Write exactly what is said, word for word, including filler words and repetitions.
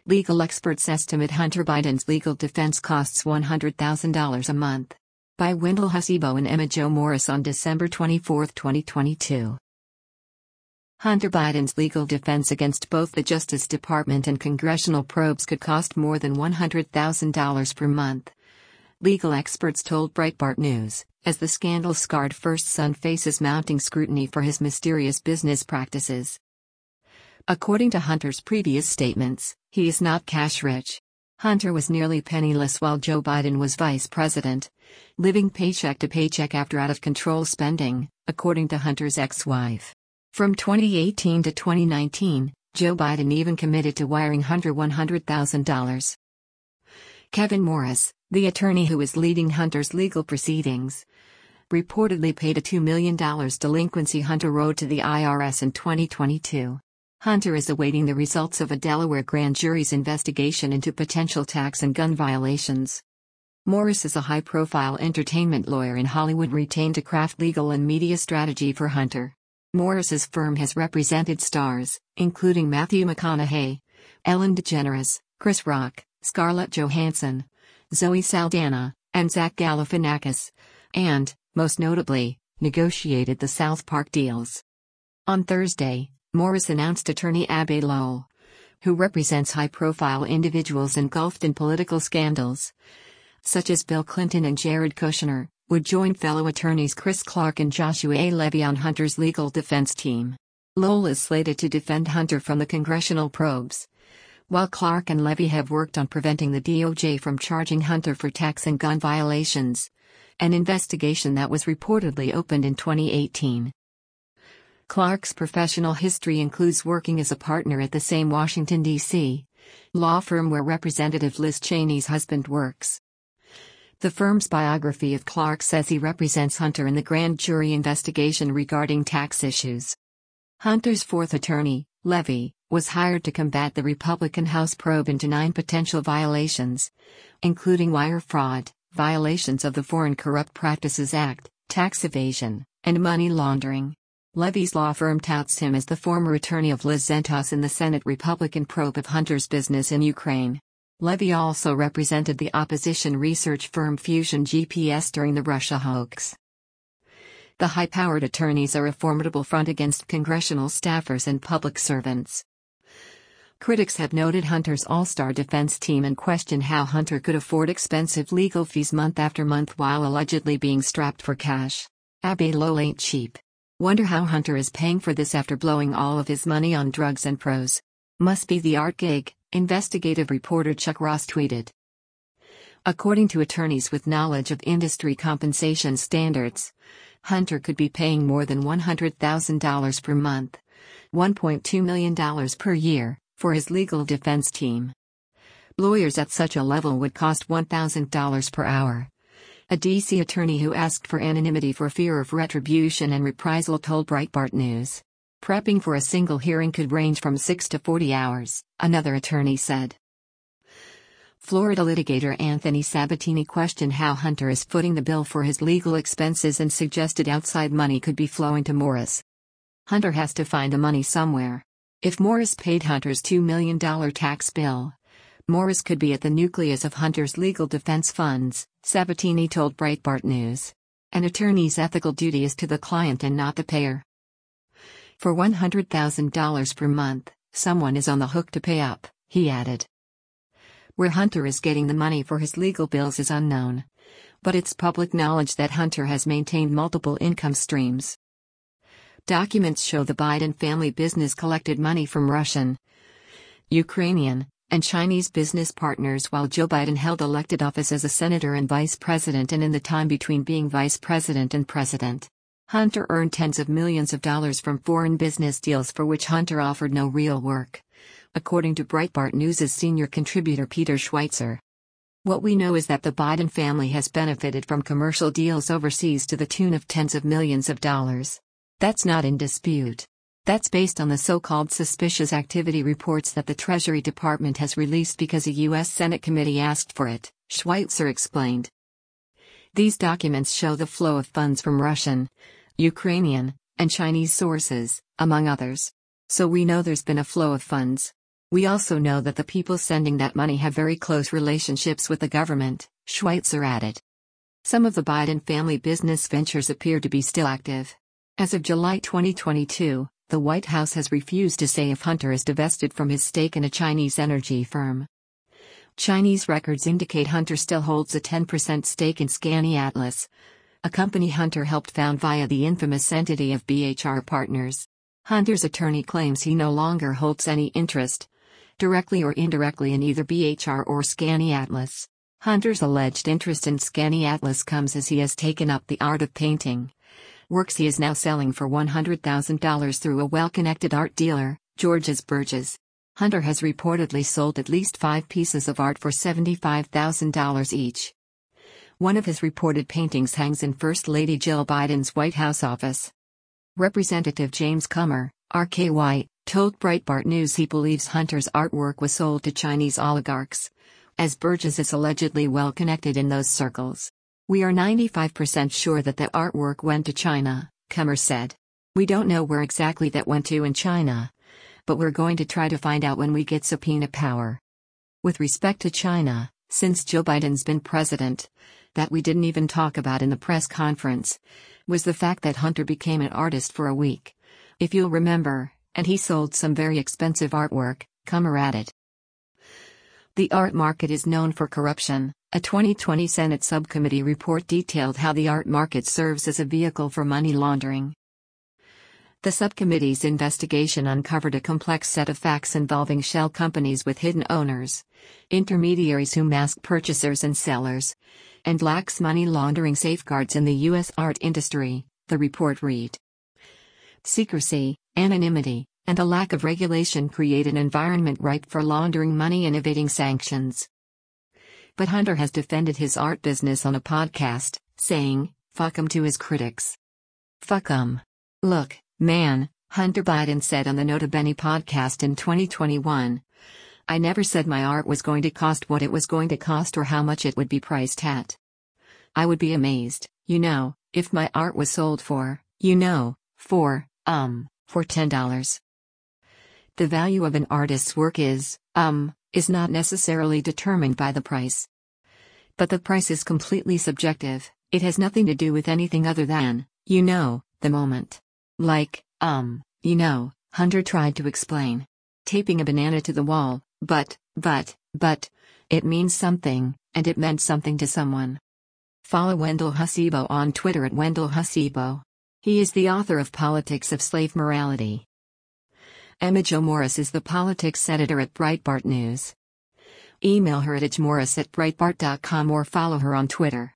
Legal experts estimate Hunter Biden's legal defense costs one hundred thousand dollars a month. By Wendell Hussebo and Emma Jo Morris on December twenty-fourth, twenty twenty-two. Hunter Biden's legal defense against both the Justice Department and congressional probes could cost more than one hundred thousand dollars per month. Legal experts told Breitbart News, as the scandal-scarred first son faces mounting scrutiny for his mysterious business practices. According to Hunter's previous statements, he is not cash-rich. Hunter was nearly penniless while Joe Biden was vice president, living paycheck to paycheck after out-of-control spending, according to Hunter's ex-wife. From twenty eighteen to twenty nineteen, Joe Biden even committed to wiring Hunter one hundred thousand dollars. Kevin Morris, the attorney who is leading Hunter's legal proceedings, reportedly paid a two million dollars delinquency Hunter owed to the I R S in twenty twenty-two. Hunter is awaiting the results of a Delaware grand jury's investigation into potential tax and gun violations. Morris is a high-profile entertainment lawyer in Hollywood retained to craft legal and media strategy for Hunter. Morris's firm has represented stars, including Matthew McConaughey, Ellen DeGeneres, Chris Rock, Scarlett Johansson, Zoe Saldana, and Zach Galifianakis, and, most notably, negotiated the South Park deals. On Thursday, Morris announced attorney Abbe Lowell, who represents high-profile individuals engulfed in political scandals, such as Bill Clinton and Jared Kushner, would join fellow attorneys Chris Clark and Joshua A. Levy on Hunter's legal defense team. Lowell is slated to defend Hunter from the congressional probes, while Clark and Levy have worked on preventing the D O J from charging Hunter for tax and gun violations, an investigation that was reportedly opened in twenty eighteen. Clark's professional history includes working as a partner at the same Washington, D C law firm where Representative Liz Cheney's husband works. The firm's biography of Clark says he represents Hunter in the grand jury investigation regarding tax issues. Hunter's fourth attorney, Levy, was hired to combat the Republican House probe into nine potential violations, including wire fraud, violations of the Foreign Corrupt Practices Act, tax evasion, and money laundering. Levy's law firm touts him as the former attorney of Liz Zentos in the Senate Republican probe of Hunter's business in Ukraine. Levy also represented the opposition research firm Fusion G P S during the Russia hoax. The high-powered attorneys are a formidable front against congressional staffers and public servants. Critics have noted Hunter's all-star defense team and questioned how Hunter could afford expensive legal fees month after month while allegedly being strapped for cash. Abbe Lowell ain't cheap. Wonder how Hunter is paying for this after blowing all of his money on drugs and pros. Must be the art gig, investigative reporter Chuck Ross tweeted. According to attorneys with knowledge of industry compensation standards, Hunter could be paying more than one hundred thousand dollars per month, one point two million dollars per year, for his legal defense team. Lawyers at such a level would cost one thousand dollars per hour. A D C attorney who asked for anonymity for fear of retribution and reprisal told Breitbart News. Prepping for a single hearing could range from six to forty hours, another attorney said. Florida litigator Anthony Sabatini questioned how Hunter is footing the bill for his legal expenses and suggested outside money could be flowing to Morris. Hunter has to find the money somewhere. If Morris paid Hunter's two million dollars tax bill, Morris could be at the nucleus of Hunter's legal defense funds, Sabatini told Breitbart News. An attorney's ethical duty is to the client and not the payer. For one hundred thousand dollars per month, someone is on the hook to pay up, he added. Where Hunter is getting the money for his legal bills is unknown, but it's public knowledge that Hunter has maintained multiple income streams. Documents show the Biden family business collected money from Russian, Ukrainian, and Chinese business partners while Joe Biden held elected office as a senator and vice president and in the time between being vice president and president. Hunter earned tens of millions of dollars from foreign business deals for which Hunter offered no real work, according to Breitbart News' senior contributor Peter Schweitzer. What we know is that the Biden family has benefited from commercial deals overseas to the tune of tens of millions of dollars. That's not in dispute. That's based on the so-called suspicious activity reports that the Treasury Department has released because a U S Senate committee asked for it, Schweitzer explained. These documents show the flow of funds from Russian, Ukrainian, and Chinese sources, among others. So we know there's been a flow of funds. We also know that the people sending that money have very close relationships with the government, Schweitzer added. Some of the Biden family business ventures appear to be still active. As of July twenty twenty-two, the White House has refused to say if Hunter is divested from his stake in a Chinese energy firm. Chinese records indicate Hunter still holds a ten percent stake in Scanny Atlas, a company Hunter helped found via the infamous entity of B H R Partners. Hunter's attorney claims he no longer holds any interest, directly or indirectly, in either B H R or Scanny Atlas. Hunter's alleged interest in Scanny Atlas comes as he has taken up the art of painting, works he is now selling for one hundred thousand dollars through a well-connected art dealer, Georges Burgess. Hunter has reportedly sold at least five pieces of art for seventy-five thousand dollars each. One of his reported paintings hangs in First Lady Jill Biden's White House office. Representative James Comer, R K Y, told Breitbart News he believes Hunter's artwork was sold to Chinese oligarchs, as Burgess is allegedly well connected in those circles. "We are ninety-five percent sure that the artwork went to China," Comer said. "We don't know where exactly that went to in China, but we're going to try to find out when we get subpoena power." With respect to China, since Joe Biden's been president, that we didn't even talk about in the press conference, was the fact that Hunter became an artist for a week, if you'll remember, and he sold some very expensive artwork, Comer added. The art market is known for corruption. A twenty twenty Senate subcommittee report detailed how the art market serves as a vehicle for money laundering. The subcommittee's investigation uncovered a complex set of facts involving shell companies with hidden owners, intermediaries who mask purchasers and sellers, and lax money laundering safeguards in the U S art industry, the report read. Secrecy, anonymity, and a lack of regulation create an environment ripe for laundering money and evading sanctions. But Hunter has defended his art business on a podcast, saying, "Fuck 'em" to his critics. Fuck 'em. Look, man, Hunter Biden said on the Nota Bene podcast in twenty twenty-one, "I never said my art was going to cost what it was going to cost or how much it would be priced at. I would be amazed, you know, if my art was sold for, you know, for, um, for ten dollars. The value of an artist's work is, um, is not necessarily determined by the price. But the price is completely subjective, it has nothing to do with anything other than, you know, the moment. Like, um, you know," Hunter tried to explain. "Taping a banana to the wall, but, but, but, it means something, and it meant something to someone." Follow Wendell Husibo on Twitter at Wendell Husibo. He is the author of Politics of Slave Morality. Emma Jo Morris is the politics editor at Breitbart News. Email her at edgemorris at breitbart dot com or follow her on Twitter.